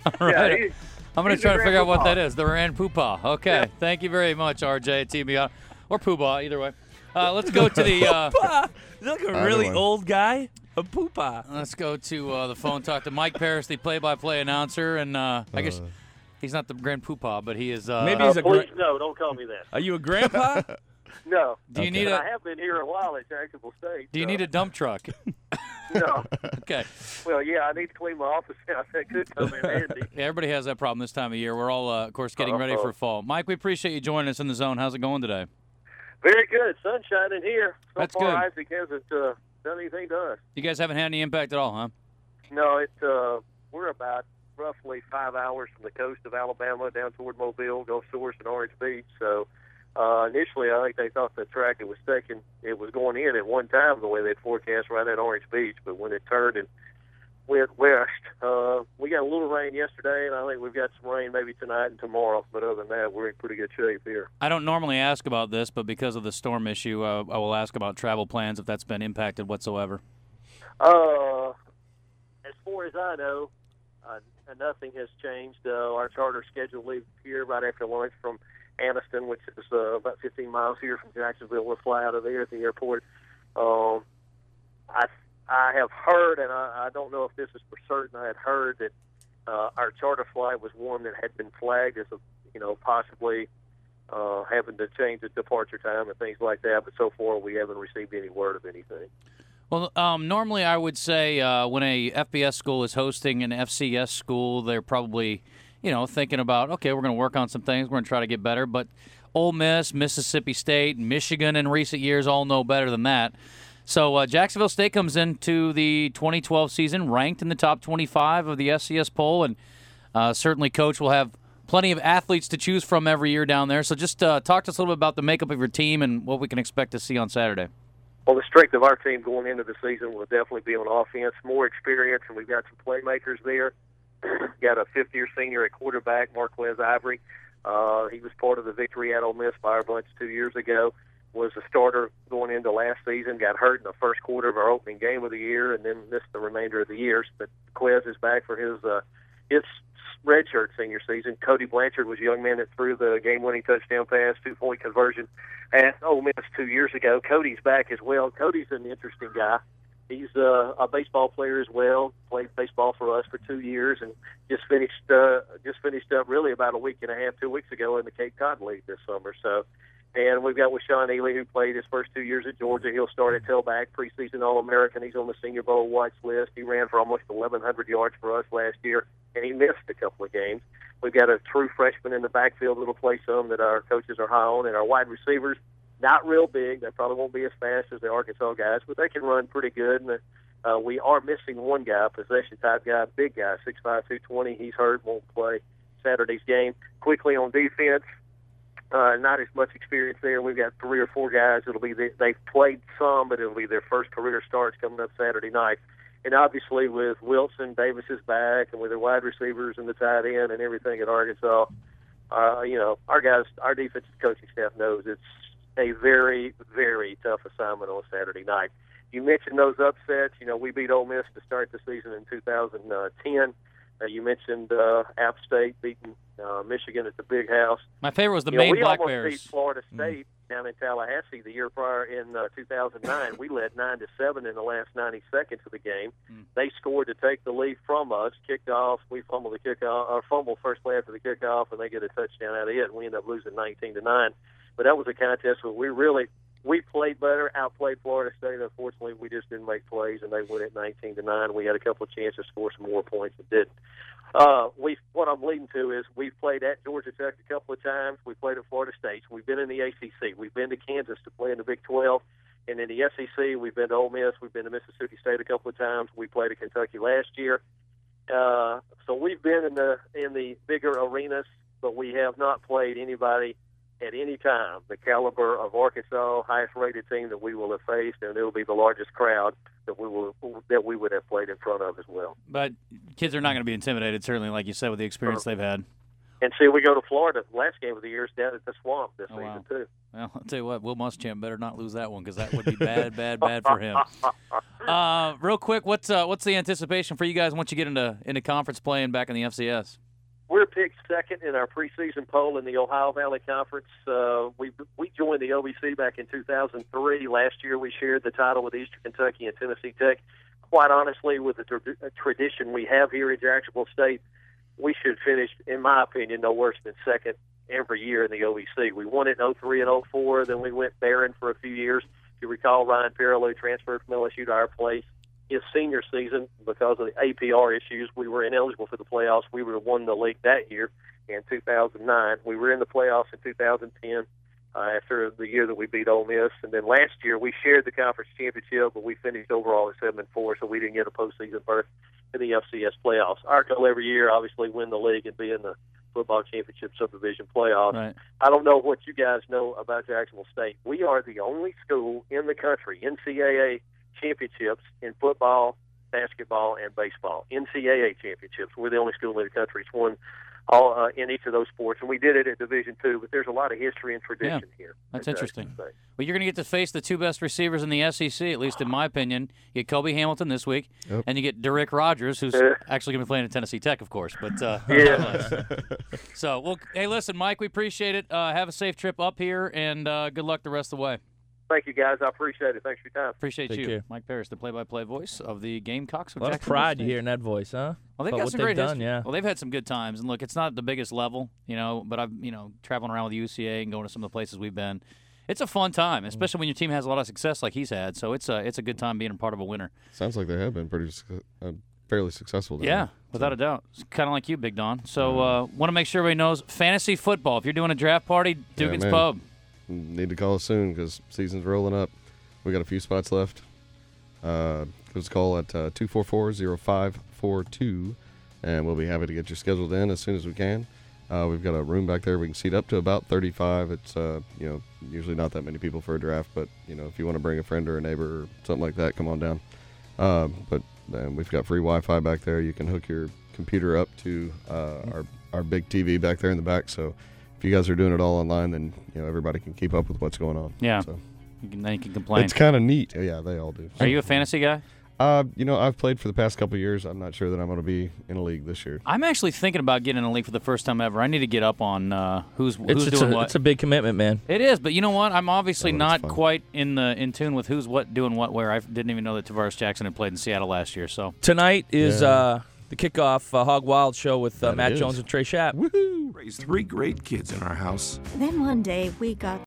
All right. Yeah, I'm going to try to figure out what that is. The Grand Poobah. Okay. Yeah. Thank you very much, RJ, TBI. Or Poobah, either way. Let's go to the Poopah. Is that like a really one. old guy? A poopah. let's go to the phone. Talk to Mike Paris, the play-by-play announcer, and I guess he's not the Grand Poobah, but he is. Maybe he's a please, no, don't call me that. Are you a grandpa? No. Do you need I a have been here a while at Jacksonville State. Do you need a dump truck? No. Okay. Well, yeah, I need to clean my office out. That could come in handy. Yeah, everybody has that problem this time of year. We're all, of course, getting ready for fall. Mike, we appreciate you joining us in the zone. How's it going today? Very good. Sun shining here. So That's far, good. Isaac hasn't done anything to us. You guys haven't had any impact at all, huh? No, we're about roughly 5 hours from the coast of Alabama down toward Mobile, Gulf Shores, and Orange Beach. So initially, I think they thought the track it was going in at one time the way they'd forecast right at Orange Beach. But when it turned and went west, we got a little rain yesterday, and I think we've got some rain maybe tonight and tomorrow. But other than that, we're in pretty good shape here. I don't normally ask about this, but because of the storm issue, I will ask about travel plans if that's been impacted whatsoever. As far as I know, nothing has changed. Our charter schedule leaves here right after lunch from Anniston, which is about 15 miles here from Jacksonville. We'll fly out of there at the airport. I have heard, and I don't know if this is for certain, I had heard that our charter flight was one that had been flagged as possibly having to change the departure time and things like that. But so far, we haven't received any word of anything. Well, normally I would say when a FBS school is hosting an FCS school, they're probably, thinking about, okay, we're going to work on some things. We're going to try to get better. But Ole Miss, Mississippi State, Michigan in recent years all know better than that. So Jacksonville State comes into the 2012 season ranked in the top 25 of the FCS poll, and certainly Coach will have plenty of athletes to choose from every year down there. So just talk to us a little bit about the makeup of your team and what we can expect to see on Saturday. Well, the strength of our team going into the season will definitely be on offense, more experience, and we've got some playmakers there. Got a fifth-year senior at quarterback, Marquez Ivory. He was part of the victory at Ole Miss by our bunch 2 years ago. Was a starter going into last season, got hurt in the first quarter of our opening game of the year, and then missed the remainder of the year. But Quez is back for his redshirt senior season. Cody Blanchard was a young man that threw the game-winning touchdown pass, 2-point conversion at Ole Miss 2 years ago. Cody's back as well. Cody's an interesting guy. He's a baseball player as well. Played baseball for us for 2 years, and just finished up really about a week and a half, 2 weeks ago in the Cape Cod League this summer. So. And we've got Sean Ely, who played his first 2 years at Georgia. He'll start at tailback, preseason All-American. He's on the Senior Bowl watch list. He ran for almost 1,100 yards for us last year, and he missed a couple of games. We've got a true freshman in the backfield that'll play some that our coaches are high on, and our wide receivers, not real big. They probably won't be as fast as the Arkansas guys, but they can run pretty good. And we are missing one guy, possession-type guy, big guy, 6'5", 220. He's hurt, won't play Saturday's game. Quickly on defense. Not as much experience there. We've got 3 or 4 guys. They've played some, but it'll be their first career starts coming up Saturday night. And obviously with Wilson, Davis is back, and with their wide receivers and the tight end and everything at Arkansas, our guys, our defensive coaching staff knows it's a very, very tough assignment on Saturday night. You mentioned those upsets. We beat Ole Miss to start the season in 2010. You mentioned App State beating Michigan at the Big House. My favorite was the Maine Black Bears. We Bears. almost beat Florida State down in Tallahassee the year prior in 2009. We led 9-7 in the last 90 seconds of the game. They scored to take the lead from us, kicked off. We fumbled the kickoff, or fumbled first play after the kickoff, and they get a touchdown out of it, and we end up losing 19-9. But that was a contest where we played better, outplayed Florida State. Unfortunately, we just didn't make plays, and they went at 19-9. We had a couple of chances to score some more points and didn't. What I'm leading to is we've played at Georgia Tech a couple of times. We played at Florida State. We've been in the ACC. We've been to Kansas to play in the Big 12. And in the SEC, we've been to Ole Miss. We've been to Mississippi State a couple of times. We played at Kentucky last year. So we've been in the bigger arenas, but we have not played anybody at any time the caliber of Arkansas, highest-rated team that we will have faced, and it will be the largest crowd that we would have played in front of as well. But kids are not going to be intimidated, certainly, like you said, with the experience they've had. And see, we go to Florida. The last game of the year is down at the Swamp this season, wow. too. Well, I'll tell you what, Will Muschamp better not lose that one because that would be bad, bad, bad for him. Real quick, what's the anticipation for you guys once you get into conference playing back in the FCS? We're picked second in our preseason poll in the Ohio Valley Conference. We joined the OVC back in 2003. Last year we shared the title with Eastern Kentucky and Tennessee Tech. Quite honestly, with the tradition we have here in Jacksonville State, we should finish, in my opinion, no worse than second every year in the OVC. We won it in 03 and 04. Then we went barren for a few years. If you recall, Ryan Perilou transferred from LSU to our place. His senior season, because of the APR issues, we were ineligible for the playoffs. We would have won the league that year in 2009. We were in the playoffs in 2010 after the year that we beat Ole Miss. And then last year we shared the conference championship, but we finished overall at 7-4, so we didn't get a postseason berth in the FCS playoffs. Our goal every year, obviously, win the league and be in the football championship subdivision playoffs. Right. I don't know what you guys know about Jacksonville State. We are the only school in the country, NCAA championships in football, basketball, and baseball. NCAA championships. We're the only school in the country that's won all in each of those sports, and we did it at Division II. But there's a lot of history and tradition here. That's interesting. Well, you're going to get to face the two best receivers in the SEC, at least in my opinion. You get Kobe Hamilton this week, and you get Derrick Rogers, who's actually going to be playing at Tennessee Tech, of course. But yeah. So, well, hey, listen, Mike, we appreciate it. Have a safe trip up here, and good luck the rest of the way. Thank you, guys. I appreciate it. Thanks for your time. Appreciate Take you. care. Mike Parrish, the play-by-play voice of the Gamecocks. A lot of pride you hear in that voice, huh? Well, they've About got what some they've great done, history. yeah. Well, they've had some good times. And, look, it's not the biggest level, but I've, traveling around with UCA and going to some of the places we've been. It's a fun time, especially when your team has a lot of success like he's had. So it's a good time being a part of a winner. Sounds like they have been fairly successful. Yeah, without a doubt. It's kind of like you, Big Don. So want to make sure everybody knows fantasy football. If you're doing a draft party, Dugan's Pub. Need to call us soon because season's rolling up. We got a few spots left. Give us a call at 244-0542, and we'll be happy to get you scheduled in as soon as we can. We've got a room back there. We can seat up to about 35. It's usually not that many people for a draft, but if you want to bring a friend or a neighbor or something like that, come on down. But we've got free Wi-Fi back there. You can hook your computer up to our big TV back there in the back. So if you guys are doing it all online, then everybody can keep up with what's going on. Yeah. So. Then you can complain. It's kind of neat. Yeah, they all do. Are you a fantasy guy? I've played for the past couple of years. I'm not sure that I'm going to be in a league this year. I'm actually thinking about getting in a league for the first time ever. I need to get up on who's doing what. It's a big commitment, man. It is, but you know what? I'm obviously not fun. quite in tune with who's what doing what where. I didn't even know that Tavares Jackson had played in Seattle last year. So Tonight is the kickoff Hog Wild show with Matt is. Jones and Trey Schapp. Woohoo! Raised 3 great kids in our house. Then one day we got